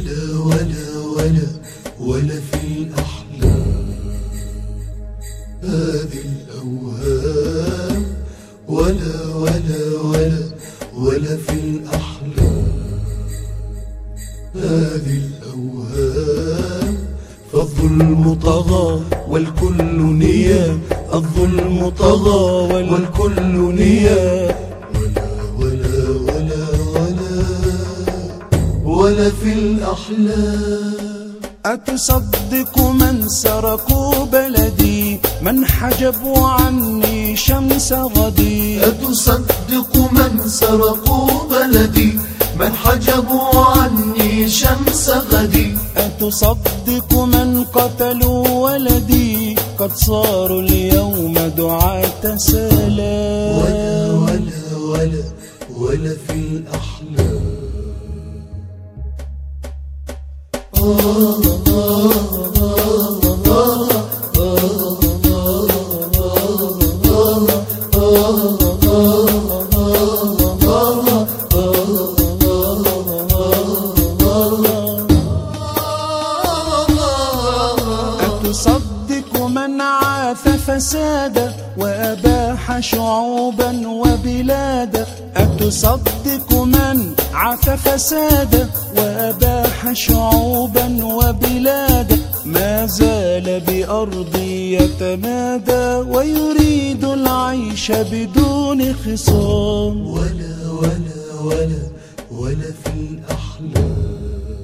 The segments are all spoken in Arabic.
ولا ولا ولا ولا في الأحلام هذه الأوهام، ولا ولا ولا ولا في الأحلام هذه الأوهام. فالظلم طغى والكل نيام، الظلم طغى والكل نيام. ولا ولا ولا ولا ولا في الأحلام. أتصدق من سرقوا بلدي، من حجبوا عني شمس غدي. أتصدق من سرقوا بلدي، من حجبوا عني شمس غدي. أتصدق من قتلوا ولدي، قد صاروا اليوم دعاة سلام. ولا ولا ولا ولا في الأحلام. أتصدق من عاث فسادا وأباح شعوبا وبلادا. أتصدق من عاث فسادا وأباح شعوبا وبلادا. ما زال بأرضي يتمادى ويريد العيش بدون خصام. ولا ولا ولا ولا في الأحلام.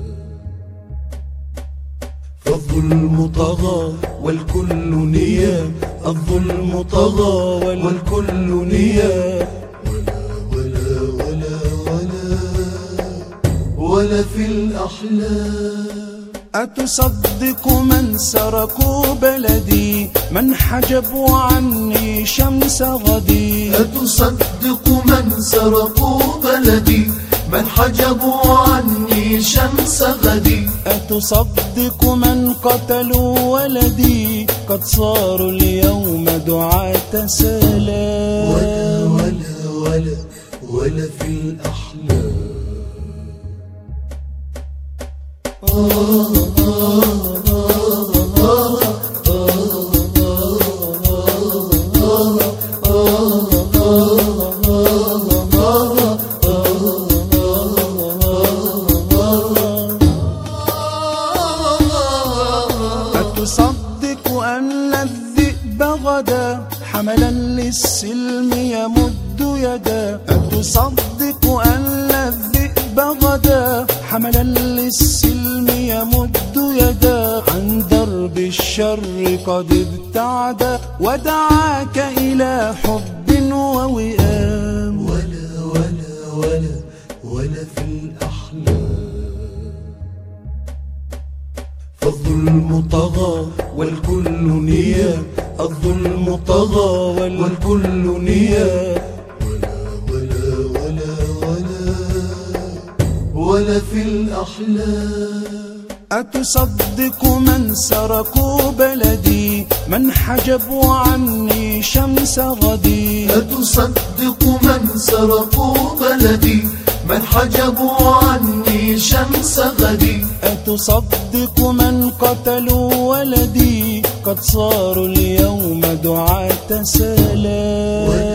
فالظلم طغى والكل نيام، الظلم طغى والكل نيام. ولا ولا ولا ولا ولا في الأحلام. أتصدق من سرقوا بلدي، من حجبوا عني شمس غدي. أتصدق من سرقوا بلدي، من حجبوا عني شمس غدي. أتصدق من قتلوا ولدي، قد صاروا اليوم دعاة سلام. ولا ولا ولا ولا في الأحلام. أتصدق أن الذئب غدا حملا للسلم يمد يدا. أتصدق أن الذئب غدا حملا للسلم يمد يدا. عن درب الشر قد ابتعد ودعاك إلى حب ووئام. ولا ولا ولا ولا في الأحلام. فالظلم طغى والكل نيام، الظلم طغى والكل نيام. ولا ولا ولا ولا ولا في الأحلام. أتصدق من سرقوا بلدي، من حجبوا عني شمس غدي. أتصدق من سرقوا بلدي، من حجبوا عني شمس غدي. أتصدق من قتلوا ولدي، قد صاروا اليوم دعاة سلام.